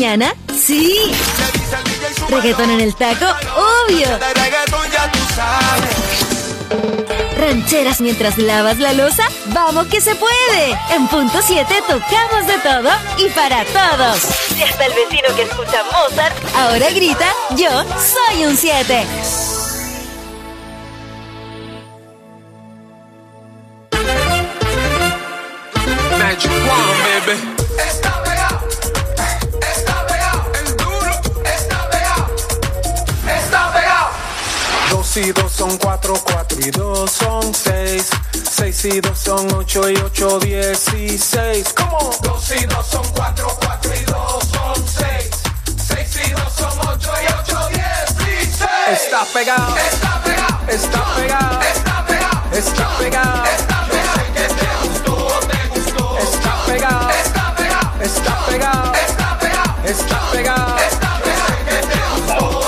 mañana? ¡Sí! ¿Reggaetón en el taco? ¡Obvio! ¿Rancheras mientras lavas la loza? ¡Vamos que se puede! En punto 7 tocamos de todo y para todos. Y hasta el vecino que escucha Mozart ahora grita, yo soy un 7. Magic One, baby. Está pegado, el duro, está pegado. 2 y 2 son 4, 4 y 2 son 6. 6 y 2 son 8 y 8, 16. ¿Cómo? 2 y 2 son 4, 4 y 2 son 6. 6 y 2 son 8 y 8, 16. Está pegado, está pegado, está pegado, está pegado, está pegado. Yo sé que te gustó, te gustó. Está pegado, está pegado, está pegado, está pegado, está